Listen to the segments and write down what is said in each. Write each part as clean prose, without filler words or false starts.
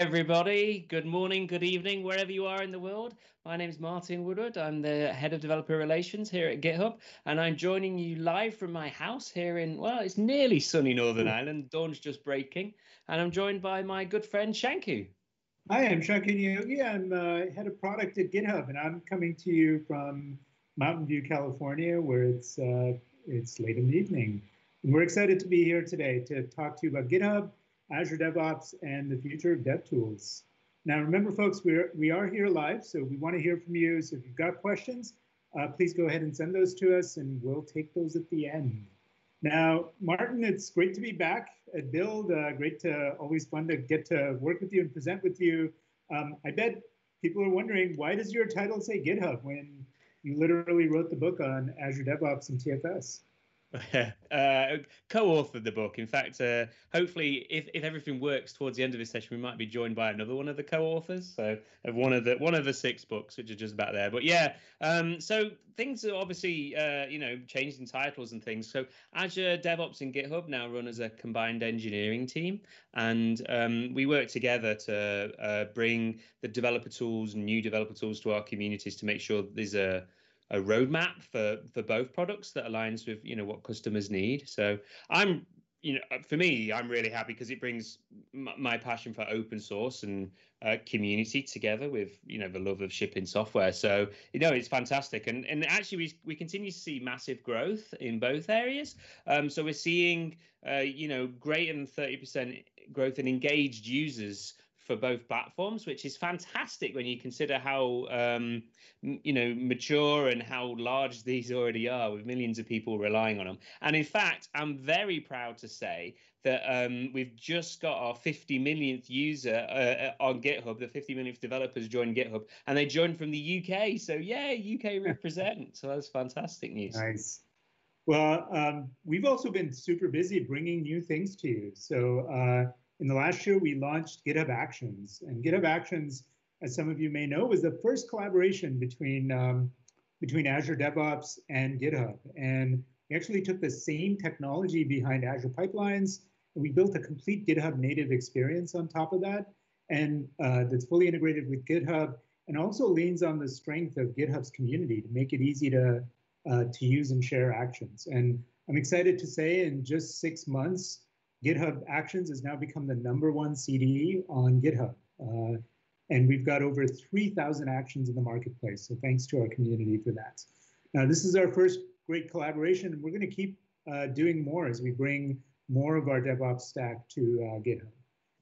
Everybody. Good morning, good evening, wherever you are in the world. My name is Martin Woodward. I'm the head of developer relations here at GitHub, and I'm joining you live from my house here in, well, it's nearly sunny Northern Ireland. Dawn's just breaking, and I'm joined by my good friend Shanku. Hi, I'm Shankar Yogi. I'm head of product at GitHub, and I'm coming to you from Mountain View, California, where it's late in the evening. And we're excited to be here today to talk to you about GitHub, Azure DevOps, and the future of DevTools. Now, remember, folks, we are here live, so we want to hear from you. So if you've got questions, please go ahead and send those to us, and we'll take those at the end. Now, Martin, it's great to be back at Build. Great to always fun to get to work with you and present with you. I bet people are wondering, why does your title say GitHub when you literally wrote the book on Azure DevOps and TFS? Co-authored the book. In fact, hopefully, if everything works towards the end of this session, we might be joined by another one of the co-authors. So of one of the six books, which are just about there. But yeah, so things are obviously changed in titles and things. So Azure DevOps and GitHub now run as a combined engineering team, and we work together to bring the developer tools and new developer tools to our communities to make sure there's a roadmap for both products that aligns with what customers need. So for me, I'm really happy because it brings my passion for open source and community together with the love of shipping software. So it's fantastic, and actually we continue to see massive growth in both areas. So we're seeing greater than 30% growth in engaged users for both platforms, which is fantastic when you consider how mature and how large these already are, with millions of people relying on them. And in fact, I'm very proud to say that we've just got our 50 millionth user on GitHub. The 50 millionth developers joined GitHub, and they joined from the UK. So yeah, UK represent. So that's fantastic news. Nice. Well, we've also been super busy bringing new things to you. So in the last year, we launched GitHub Actions. And GitHub Actions, as some of you may know, was the first collaboration between Azure DevOps and GitHub. And we actually took the same technology behind Azure Pipelines, and we built a complete GitHub native experience on top of that, and that's fully integrated with GitHub, and also leans on the strength of GitHub's community to make it easy to use and share actions. And I'm excited to say in just 6 months, GitHub Actions has now become the #1 CDE on GitHub. And we've got over 3,000 actions in the marketplace. So thanks to our community for that. Now, this is our first great collaboration, and we're going to keep doing more as we bring more of our DevOps stack to GitHub.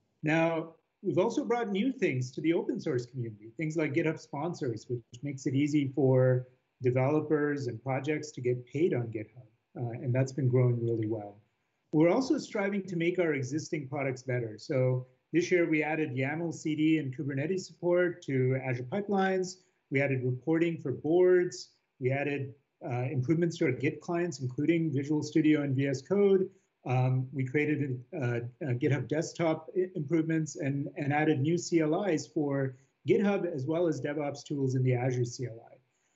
Now, we've also brought new things to the open source community, things like GitHub Sponsors, which makes it easy for developers and projects to get paid on GitHub. And that's been growing really well. We're also striving to make our existing products better. So this year we added YAML CD and Kubernetes support to Azure Pipelines. We added reporting for boards. We added improvements to our Git clients, including Visual Studio and VS Code. We created GitHub desktop improvements and added new CLIs for GitHub as well as DevOps tools in the Azure CLI.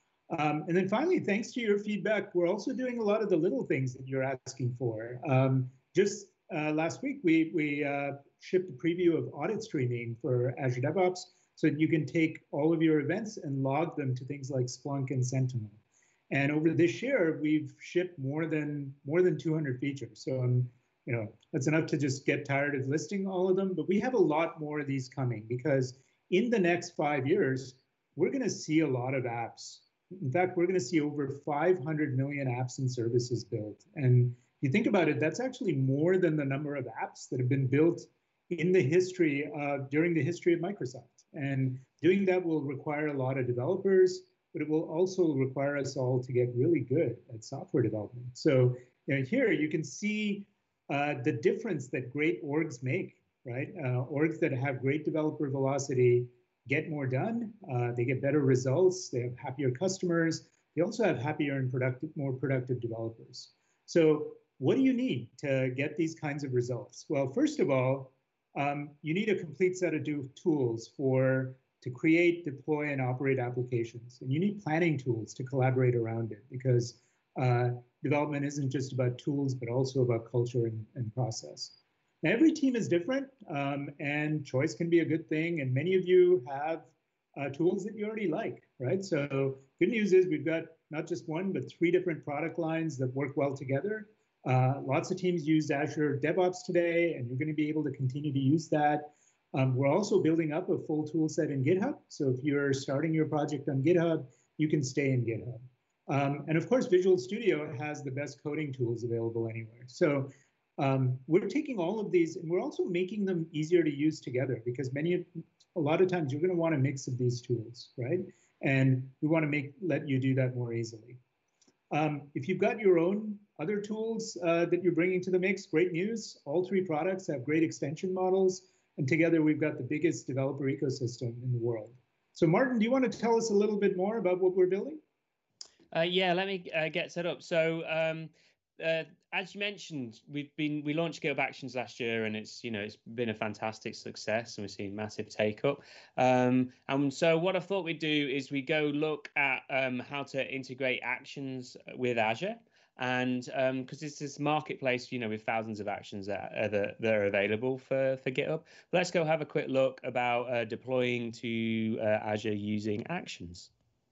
And then finally, thanks to your feedback, we're also doing a lot of the little things that you're asking for. Just last week, we shipped a preview of audit streaming for Azure DevOps so that you can take all of your events and log them to things like Splunk and Sentinel. And over this year, we've shipped more than 200 features. So that's enough to just get tired of listing all of them. But we have a lot more of these coming because in the next 5 years, we're going to see a lot of apps. In fact, we're going to see over 500 million apps and services built. And if you think about it, that's actually more than the number of apps that have been built in the history during the history of Microsoft. And doing that will require a lot of developers, but it will also require us all to get really good at software development. So here you can see the difference that great orgs make, right? Orgs that have great developer velocity get more done, they get better results, they have happier customers, they also have happier and more productive developers. So what do you need to get these kinds of results? Well, first of all, you need a complete set of tools to create, deploy, and operate applications. And you need planning tools to collaborate around it because development isn't just about tools, but also about culture and process. Now, every team is different, and choice can be a good thing. And many of you have tools that you already like, right? So good news is we've got not just one, but 3 different product lines that work well together. Lots of teams use Azure DevOps today, and you're going to be able to continue to use that. We're also building up a full tool set in GitHub. So if you're starting your project on GitHub, you can stay in GitHub. And of course, Visual Studio has the best coding tools available anywhere. So we're taking all of these and we're also making them easier to use together, because a lot of times you're going to want a mix of these tools, right? And we want to let you do that more easily. If you've got your own other tools that you're bringing to the mix, great news. All 3 products have great extension models, and together we've got the biggest developer ecosystem in the world. So Martin, do you want to tell us a little bit more about what we're building? Yeah, let me get set up. So as you mentioned, we launched GitHub Actions last year, and it's been a fantastic success, and we've seen massive take up. And so what I thought we'd do is we go look at how to integrate Actions with Azure. And because it's this marketplace, with thousands of actions that are available for GitHub. Let's go have a quick look about deploying to Azure using Actions.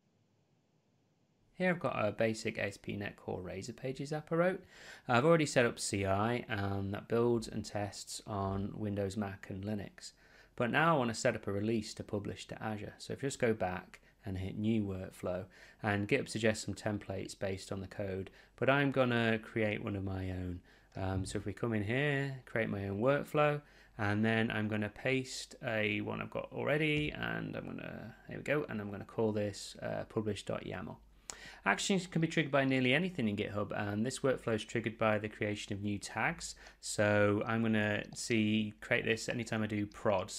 Here I've got a basic ASP.NET Core Razor Pages app I wrote. I've already set up CI that builds and tests on Windows, Mac and Linux. But now I want to set up a release to publish to Azure. So if you just go back and hit New Workflow, and GitHub suggests some templates based on the code, but I'm going to create one of my own. So if we come in here, create my own workflow, and then I'm going to paste one I've got already, and here we go, and I'm going to call this publish.yaml. Actions can be triggered by nearly anything in GitHub, and this workflow is triggered by the creation of new tags. So I'm going to create this anytime I do prod/,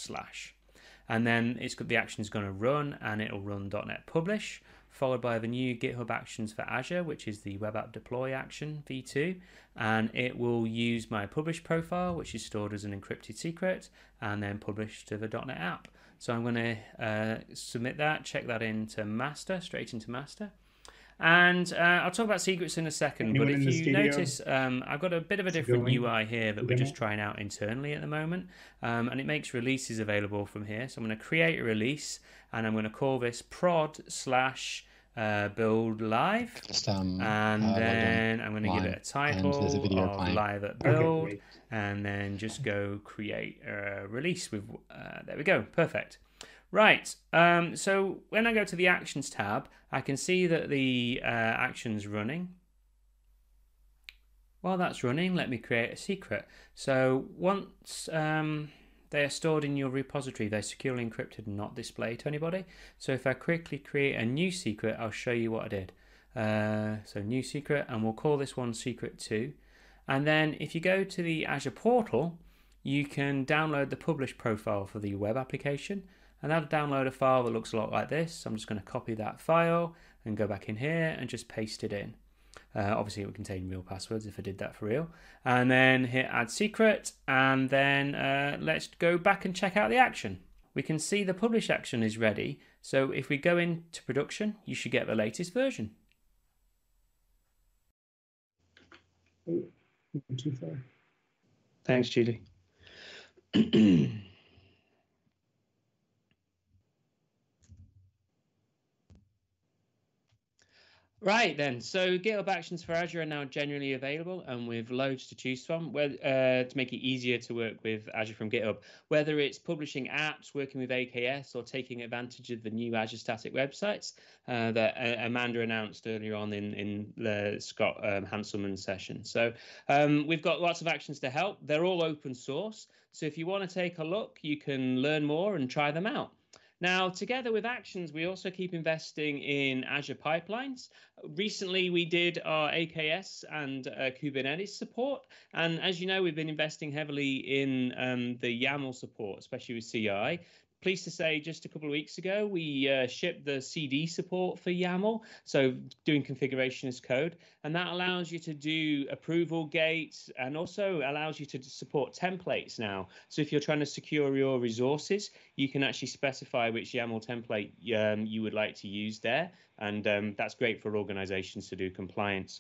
and then the action is going to run, and it'll run .NET Publish, followed by the new GitHub Actions for Azure, which is the Web App Deploy action v2, and it will use my publish profile, which is stored as an encrypted secret, and then publish to the .NET app. So I'm going to submit that, check that into master, straight into master. And I'll talk about secrets in a second, but if you notice, I've got a bit of a different UI here that we're just trying out internally at the moment, and it makes releases available from here. So I'm going to create a release, and I'm going to call this prod/build live, and then I'm going to give it a title of live at build, and then just go create a release with, there we go, perfect. Right, so when I go to the Actions tab, I can see that the action's running. While that's running, let me create a secret. So once they are stored in your repository, they're securely encrypted and not displayed to anybody. So if I quickly create a new secret, I'll show you what I did. So new secret, and we'll call this one secret 2. And then if you go to the Azure portal, you can download the publish profile for the web application. And that'll download a file that looks a lot like this. I'm just going to copy that file and go back in here and just paste it in. Obviously it would contain real passwords if I did that for real. And then hit add secret, and then let's go back and check out the action. We can see the publish action is ready. So if we go into production, you should get the latest version. Oh, too far. Thanks, Julie. Right then, so GitHub Actions for Azure are now generally available, and with loads to choose from to make it easier to work with Azure from GitHub. Whether it's publishing apps, working with AKS, or taking advantage of the new Azure static websites that Amanda announced earlier on in the Scott Hanselman's session. So we've got lots of actions to help. They're all open source, so if you want to take a look, you can learn more and try them out. Now, together with Actions, we also keep investing in Azure pipelines. Recently, we did our AKS and Kubernetes support. And as you know, we've been investing heavily in the YAML support, especially with CI. Pleased to say just a couple of weeks ago, we shipped the CD support for YAML, so doing configuration as code. And that allows you to do approval gates and also allows you to support templates now. So if you're trying to secure your resources, you can actually specify which YAML template you would like to use there. And that's great for organizations to do compliance.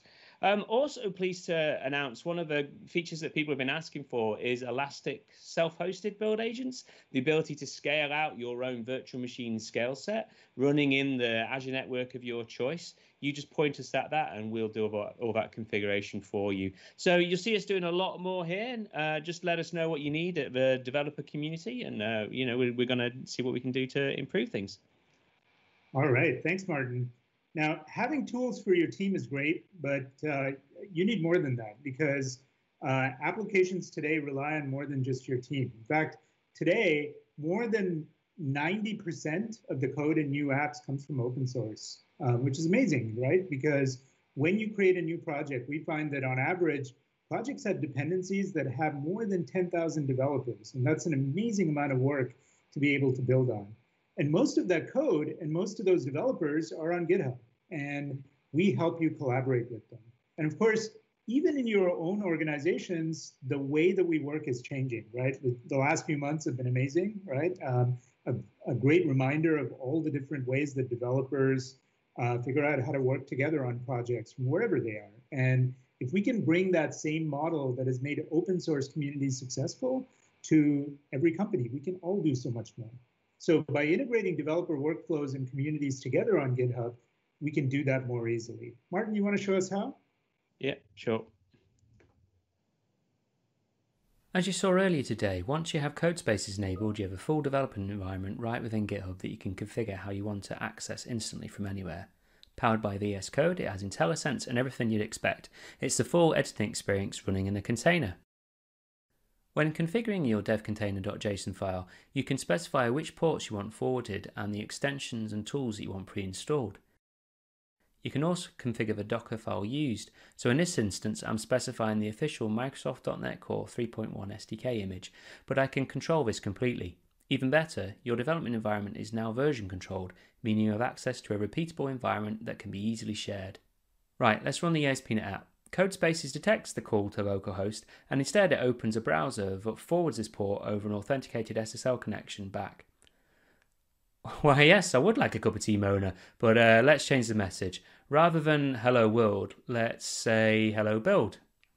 Also pleased to announce one of the features that people have been asking for is Elastic self-hosted build agents, the ability to scale out your own virtual machine scale set running in the Azure network of your choice. You just point us at that and we'll do all that configuration for you. So you'll see us doing a lot more here. Just let us know what you need at the developer community, and we're going to see what we can do to improve things. All right, thanks, Martin. Now, having tools for your team is great, but you need more than that, because applications today rely on more than just your team. In fact, today, more than 90% of the code in new apps comes from open source, which is amazing, right? Because when you create a new project, we find that on average, projects have dependencies that have more than 10,000 developers, and that's an amazing amount of work to be able to build on. And most of that code and most of those developers are on GitHub, and we help you collaborate with them. And of course, even in your own organizations, the way that we work is changing, right? The last few months have been amazing, right? A great reminder of all the different ways that developers figure out how to work together on projects from wherever they are. And if we can bring that same model that has made open source communities successful to every company, we can all do so much more. So by integrating developer workflows and communities together on GitHub, we can do that more easily. Martin, you want to show us how? Yeah, sure. As you saw earlier today, once you have Codespaces enabled, you have a full development environment right within GitHub that you can configure how you want to access instantly from anywhere. Powered by VS Code, it has IntelliSense and everything you'd expect. It's the full editing experience running in a container. When configuring your devcontainer.json file, you can specify which ports you want forwarded and the extensions and tools that you want pre-installed. You can also configure the Docker file used, so in this instance I'm specifying the official Microsoft.NET Core 3.1 SDK image, but I can control this completely. Even better, your development environment is now version controlled, meaning you have access to a repeatable environment that can be easily shared. Right, let's run the ASP.NET app. Codespaces detects the call to localhost, and instead it opens a browser that forwards this port over an authenticated SSL connection back. Why yes, I would like a cup of tea, Mona, but let's change the message. Rather than hello world, let's say hello build.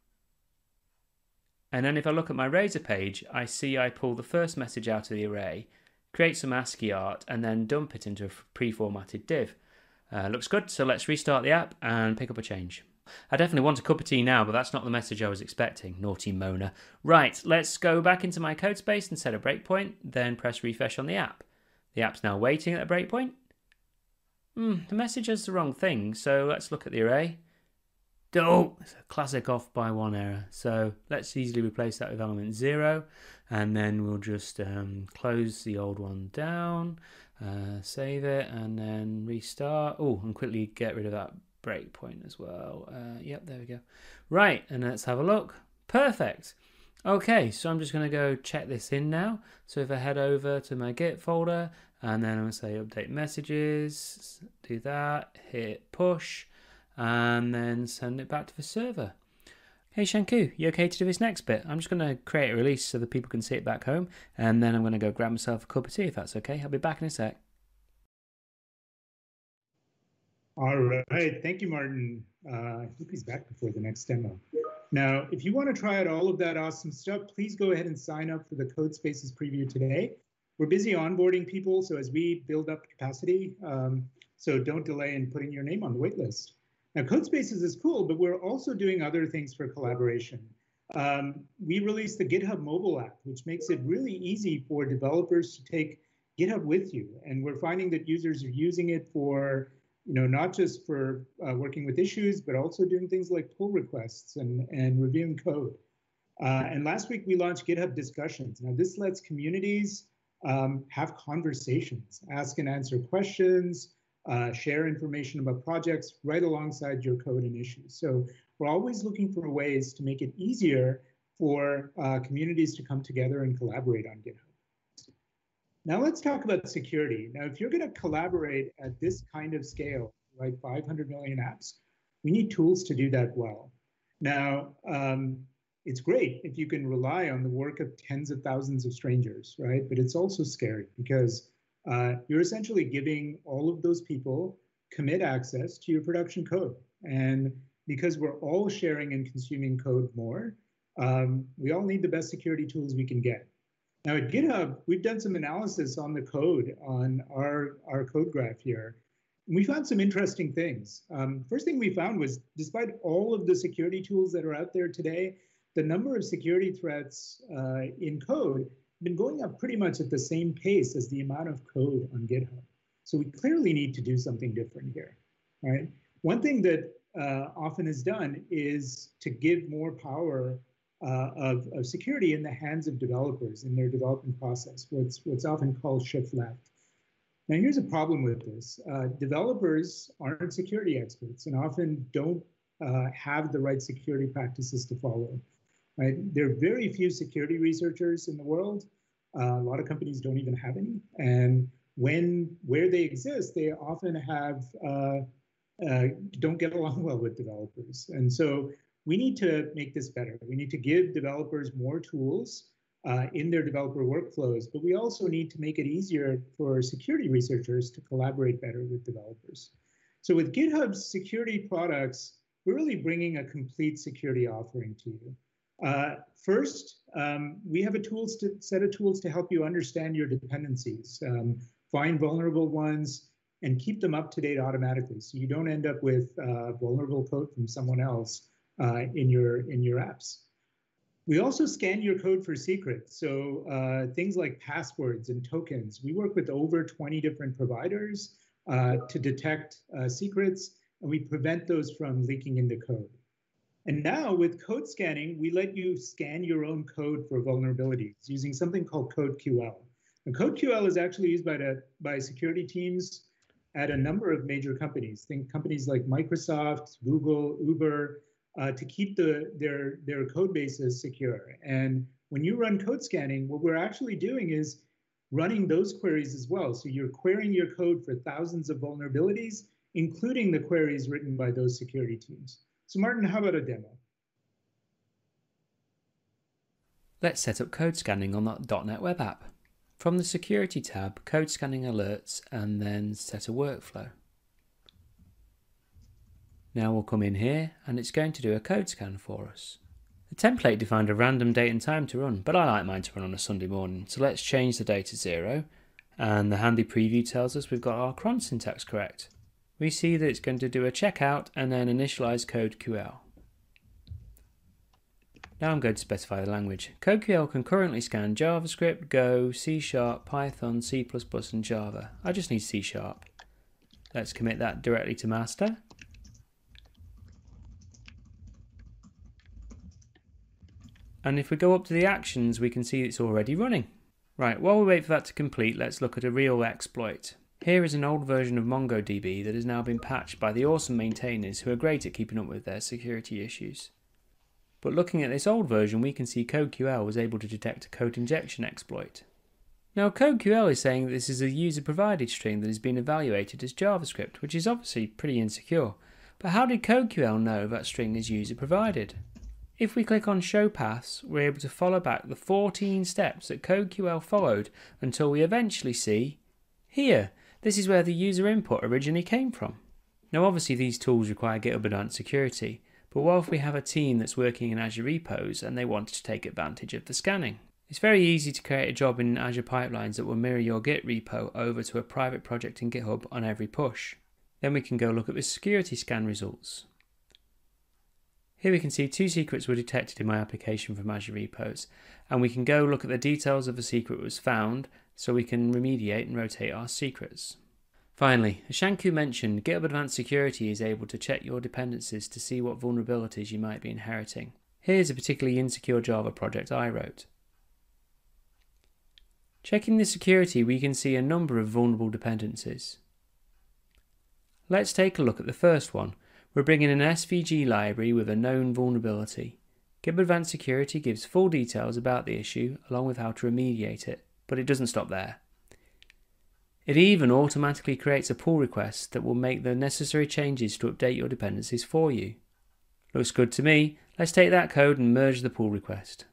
And then if I look at my Razor page, I see I pull the first message out of the array, create some ASCII art, and then dump it into a pre-formatted div. Looks good, so let's restart the app and pick up a change. I definitely want a cup of tea now, but that's not the message I was expecting. Naughty Mona. Right, let's go back into my code space and set a breakpoint, then press refresh on the app. The app's now waiting at the breakpoint. The message has the wrong thing, so let's look at the array. Oh, it's a classic off by one error. So let's easily replace that with element 0, and then we'll just close the old one down, save it, and then restart. Oh, and quickly get rid of that breakpoint as well. Yep, there we go. Right, and let's have a look. Perfect. Okay, so I'm just going to go check this in now. So if I head over to my Git folder, and then I'm going to say update messages, do that, hit push, and then send it back to the server. Hey Shanku, you okay to do this next bit? I'm just going to create a release so that people can see it back home, and then I'm going to go grab myself a cup of tea if that's okay. I'll be back in a sec. All right, thank you, Martin. I hope he's back before the next demo. Now, if you want to try out all of that awesome stuff, please go ahead and sign up for the Codespaces preview today. We're busy onboarding people, so as we build up capacity, so don't delay in putting your name on the wait list. Now, Codespaces is cool, but we're also doing other things for collaboration. We released the GitHub mobile app, which makes it really easy for developers to take GitHub with you. And we're finding that users are using it for, not just for working with issues, but also doing things like pull requests and reviewing code. And last week we launched GitHub Discussions. Now this lets communities have conversations, ask and answer questions, share information about projects right alongside your code and issues. So we're always looking for ways to make it easier for communities to come together and collaborate on GitHub. Now let's talk about security. Now, if you're going to collaborate at this kind of scale, like 500 million apps, we need tools to do that well. Now, it's great if you can rely on the work of tens of thousands of strangers, right? But it's also scary because you're essentially giving all of those people commit access to your production code. And because we're all sharing and consuming code more, we all need the best security tools we can get. Now at GitHub, we've done some analysis on the code on our code graph here. And we found some interesting things. First thing we found was, despite all of the security tools that are out there today, the number of security threats in code have been going up pretty much at the same pace as the amount of code on GitHub. So we clearly need to do something different here, right? One thing that often is done is to give more power of security in the hands of developers in their development process, what's often called shift left. Now, here's a problem with this. Developers aren't security experts and often don't have the right security practices to follow. Right? There are very few security researchers in the world. A lot of companies don't even have any. And where they exist, they often don't get along well with developers. And so we need to make this better. We need to give developers more tools in their developer workflows, but we also need to make it easier for security researchers to collaborate better with developers. So with GitHub's security products, we're really bringing a complete security offering to you. First, we have a set of tools to help you understand your dependencies, find vulnerable ones, and keep them up to date automatically, so you don't end up with vulnerable code from someone else in your apps. We also scan your code for secrets, so things like passwords and tokens. We work with over 20 different providers to detect secrets, and we prevent those from leaking into code. And now with code scanning, we let you scan your own code for vulnerabilities using something called CodeQL. And CodeQL is actually used by security teams at a number of major companies. Think companies like Microsoft, Google, Uber, to keep their code bases secure. And when you run code scanning, what we're actually doing is running those queries as well. So you're querying your code for thousands of vulnerabilities, including the queries written by those security teams. So Martin, how about a demo? Let's set up code scanning on that .NET Web app. From the Security tab, Code Scanning Alerts, and then set a workflow. Now we'll come in here, and it's going to do a code scan for us. The template defined a random date and time to run, but I like mine to run on a Sunday morning, so let's change the date to 0, and the handy preview tells us we've got our cron syntax correct. We see that it's going to do a checkout and then initialize CodeQL. Now I'm going to specify the language. CodeQL can currently scan JavaScript, Go, C#, Python, C++, and Java. I just need C#. Let's commit that directly to master. And if we go up to the actions, we can see it's already running. Right, while we wait for that to complete, let's look at a real exploit. Here is an old version of MongoDB that has now been patched by the awesome maintainers who are great at keeping up with their security issues. But looking at this old version, we can see CodeQL was able to detect a code injection exploit. Now CodeQL is saying that this is a user-provided string that has been evaluated as JavaScript, which is obviously pretty insecure. But how did CodeQL know that string is user-provided? If we click on Show Paths, we're able to follow back the 14 steps that CodeQL followed until we eventually see here. This is where the user input originally came from. Now obviously these tools require GitHub Advanced Security, but what if we have a team that's working in Azure repos and they wanted to take advantage of the scanning? It's very easy to create a job in Azure pipelines that will mirror your Git repo over to a private project in GitHub on every push. Then we can go look at the security scan results. Here we can see 2 secrets were detected in my application from Azure repos, and we can go look at the details of the secret was found so we can remediate and rotate our secrets. Finally, as Shanku mentioned, GitHub Advanced Security is able to check your dependencies to see what vulnerabilities you might be inheriting. Here's a particularly insecure Java project I wrote. Checking the security, we can see a number of vulnerable dependencies. Let's take a look at the first one. We're bringing an SVG library with a known vulnerability. GitHub Advanced Security gives full details about the issue along with how to remediate it, but it doesn't stop there. It even automatically creates a pull request that will make the necessary changes to update your dependencies for you. Looks good to me. Let's take that code and merge the pull request.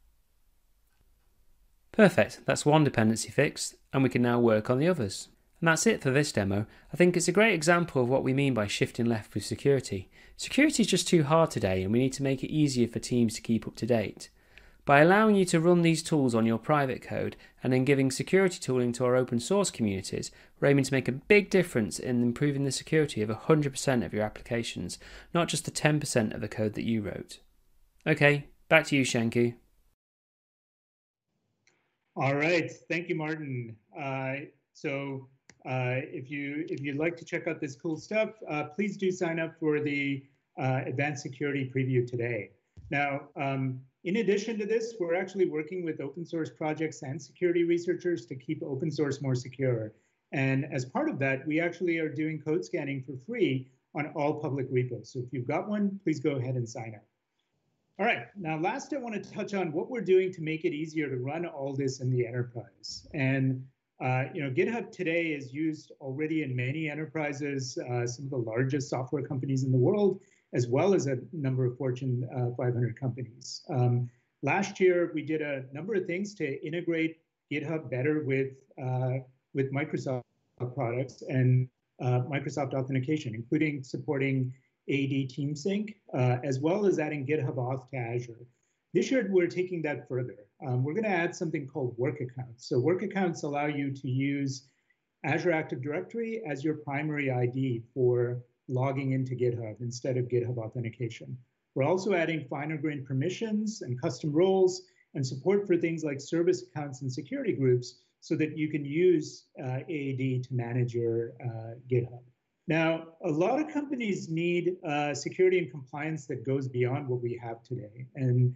Perfect, that's one dependency fixed, and we can now work on the others. And that's it for this demo. I think it's a great example of what we mean by shifting left with security. Security is just too hard today, and we need to make it easier for teams to keep up to date. By allowing you to run these tools on your private code and then giving security tooling to our open source communities, we're aiming to make a big difference in improving the security of 100% of your applications, not just the 10% of the code that you wrote. Okay, back to you, Shanku. All right, thank you, Martin. If you'd like to check out this cool stuff, please do sign up for the Advanced Security Preview today. Now, in addition to this, we're actually working with open source projects and security researchers to keep open source more secure. And as part of that, we actually are doing code scanning for free on all public repos. So if you've got one, please go ahead and sign up. All right, now last I want to touch on what we're doing to make it easier to run all this in the enterprise. And GitHub today is used already in many enterprises, some of the largest software companies in the world, as well as a number of Fortune 500 companies. Last year, we did a number of things to integrate GitHub better with Microsoft products and Microsoft authentication, including supporting AD TeamSync, as well as adding GitHub Auth to Azure. This year, we're taking that further. We're going to add something called work accounts. So work accounts allow you to use Azure Active Directory as your primary ID for logging into GitHub instead of GitHub authentication. We're also adding finer-grained permissions and custom roles and support for things like service accounts and security groups so that you can use AAD to manage your GitHub. Now, a lot of companies need security and compliance that goes beyond what we have today. And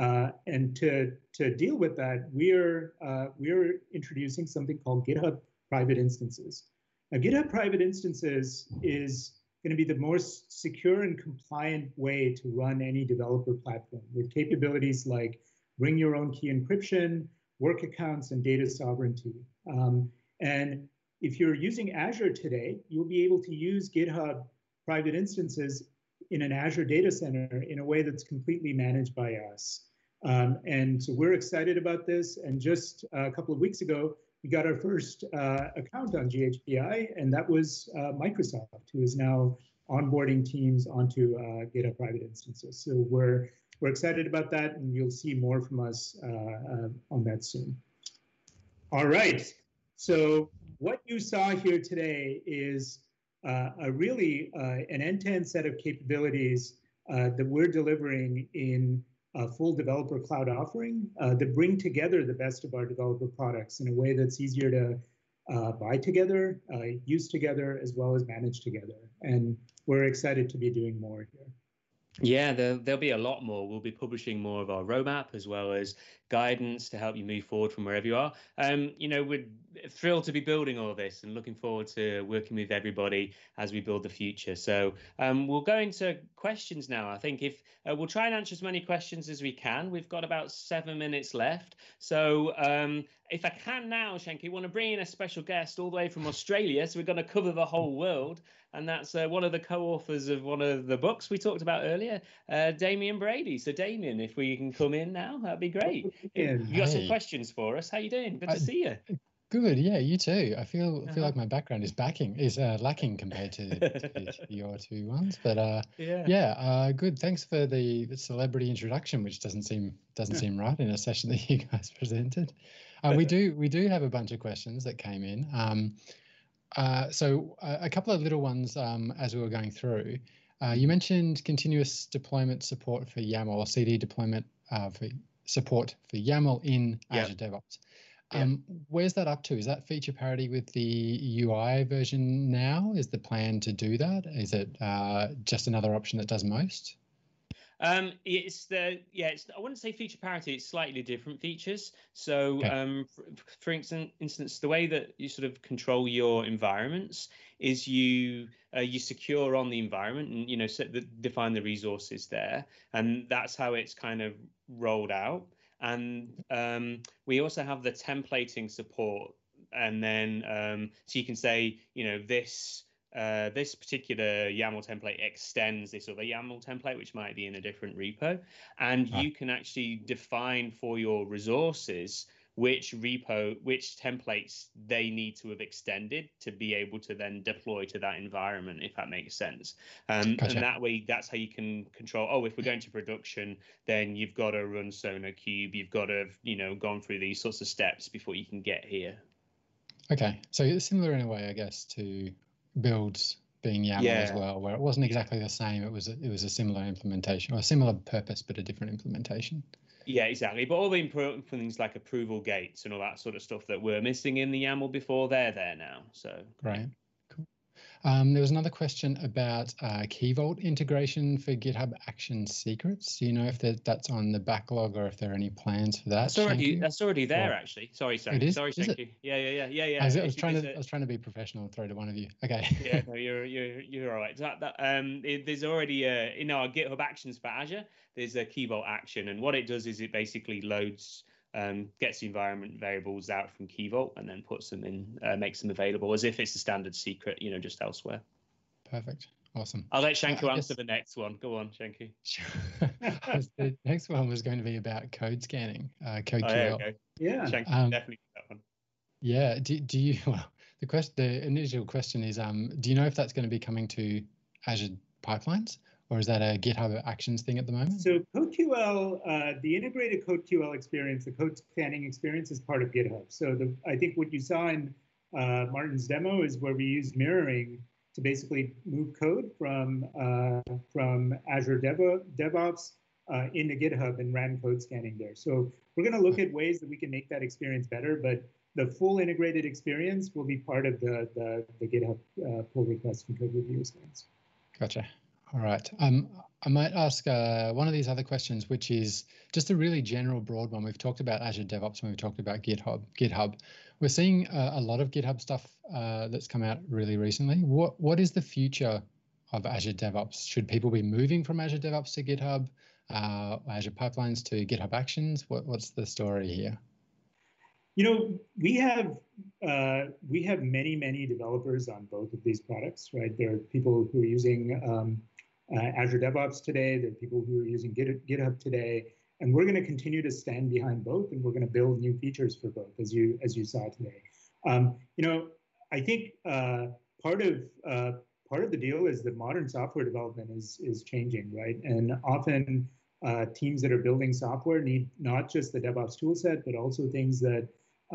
to deal with that, we're introducing something called GitHub Private Instances. Now, GitHub Private Instances is going to be the most secure and compliant way to run any developer platform with capabilities like bring your own key encryption, work accounts, and data sovereignty. And if you're using Azure today, you'll be able to use GitHub Private Instances in an Azure data center in a way that's completely managed by us. And so we're excited about this. And just a couple of weeks ago, we got our first account on GHPI, and that was Microsoft, who is now onboarding teams onto GitHub Private Instances. So we're excited about that, and you'll see more from us on that soon. All right. So what you saw here today is an end-to-end set of capabilities that we're delivering in a full developer cloud offering that bring together the best of our developer products in a way that's easier to buy together, use together, as well as manage together. And we're excited to be doing more here. Yeah, there'll be a lot more. We'll be publishing more of our roadmap as well as guidance to help you move forward from wherever you are. We're thrilled to be building all this and looking forward to working with everybody as we build the future. So we'll go into questions now. I think if we'll try and answer as many questions as we can. We've got about 7 minutes left. So if I can now, Shanky, want to bring in a special guest all the way from Australia. So we're going to cover the whole world. And that's one of the co-authors of one of the books we talked about earlier, Damien Brady. So Damien, if we can come in now, that'd be great. You got some questions for us. How you doing? Good to see you. Good, yeah, you too. I feel like my background is lacking compared to your two ones, but good. Thanks for the celebrity introduction, which doesn't seem right in a session that you guys presented. We do have a bunch of questions that came in. So a couple of little ones as we were going through. You mentioned continuous deployment support for YAML, or CD deployment for support for YAML in Azure DevOps. Where's that up to? Is that feature parity with the UI version now? Is the plan to do that? Is it just another option that does most? I wouldn't say feature parity. It's slightly different features. So, for instance, the way that you sort of control your environments is you secure on the environment and define the resources there, and that's how it's kind of rolled out. And we also have the templating support, and then so you can say this particular YAML template extends this other YAML template, which might be in a different repo. And you can actually define for your resources which templates they need to have extended to be able to then deploy to that environment, if that makes sense. Gotcha. And that way, that's how you can control, oh, if we're going to production, then you've got to run SonarQube, you've got to have, you know, gone through these sorts of steps before you can get here. Okay, so similar in a way, I guess, to builds being YAML as well, where it wasn't exactly the same. It was a similar implementation, or a similar purpose, but a different implementation. Yeah, exactly. But all the important things like approval gates and all that sort of stuff that were missing in the YAML before, they're there now. So great. Cool. There was another question about Key Vault integration for GitHub Actions secrets. Do you know if that's on the backlog or if there are any plans for that? That's already there, actually. Sorry, Shanky. Yeah. I was trying to be professional and throw to one of you. Okay. Yeah, no, you're all right. There's already in our GitHub Actions for Azure, there's a Key Vault action, and what it does is it basically loads. Gets the environment variables out from Key Vault and then puts them in, makes them available as if it's a standard secret, you know, just elsewhere. Perfect. Awesome. I'll let Shanku answer the next one. Go on, Shanku. The next one was going to be about code scanning, CodeQL. Okay. Yeah. Shanku, definitely that one. Yeah. Do you? Well, the initial question is, do you know if that's going to be coming to Azure Pipelines? Or is that a GitHub Actions thing at the moment? So CodeQL, the integrated CodeQL experience, the code scanning experience is part of GitHub. So I think what you saw in Martin's demo is where we use mirroring to basically move code from Azure DevOps into GitHub and ran code scanning there. So we're going to look at ways that we can make that experience better, but the full integrated experience will be part of the GitHub pull request and code review experience. Gotcha. All right. I might ask one of these other questions, which is just a really general, broad one. We've talked about Azure DevOps when we've talked about GitHub. We're seeing a lot of GitHub stuff that's come out really recently. What is the future of Azure DevOps? Should people be moving from Azure DevOps to GitHub, Azure Pipelines to GitHub Actions? What's the story here? You know, we have many developers on both of these products, right? There are people who are using Azure DevOps today. There are people who are using GitHub today, and we're going to continue to stand behind both, and we're going to build new features for both, as you saw today. You know, I think part of the deal is that modern software development is changing, right? And often teams that are building software need not just the DevOps toolset, but also things that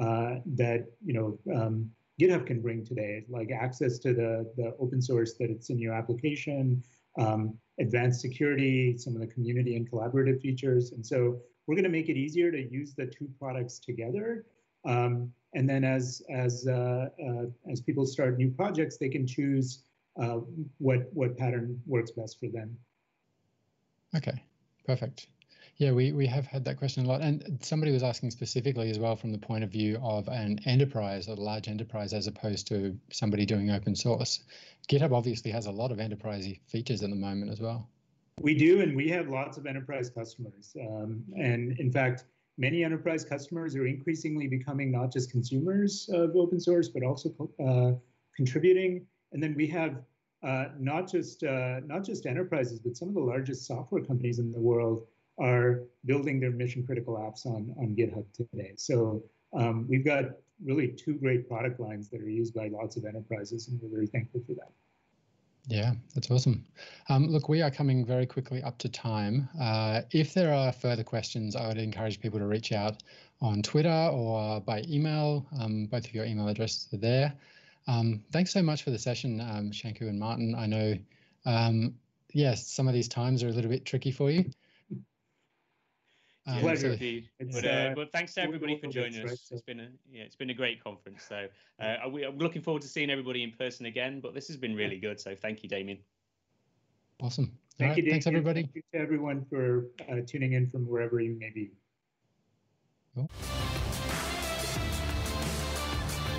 GitHub can bring today, like access to the open source that it's in your application, advanced security, some of the community and collaborative features. And so we're going to make it easier to use the two products together. And then as people start new projects, they can choose what pattern works best for them. Okay, perfect. Yeah, we have had that question a lot. And somebody was asking specifically as well from the point of view of an enterprise, a large enterprise, as opposed to somebody doing open source. GitHub obviously has a lot of enterprise-y features at the moment as well. We do, and we have lots of enterprise customers. And in fact, many enterprise customers are increasingly becoming not just consumers of open source, but also contributing. And then we have not just enterprises, but some of the largest software companies in the world are building their mission critical apps on GitHub today. So we've got really two great product lines that are used by lots of enterprises, and we're very thankful for that. Yeah, that's awesome. Look, we are coming very quickly up to time. If there are further questions, I would encourage people to reach out on Twitter or by email. Both of your email addresses are there. Thanks so much for the session, Shanku and Martin. I know, yes, some of these times are a little bit tricky for you. Pleasure indeed. But thanks to everybody for joining us. It's been a great conference. So I'm looking forward to seeing everybody in person again. But this has been really good. So thank you, Damien. Awesome. Thank you, Damien. Thanks, everybody. Thank you to everyone for tuning in from wherever you may be. Cool.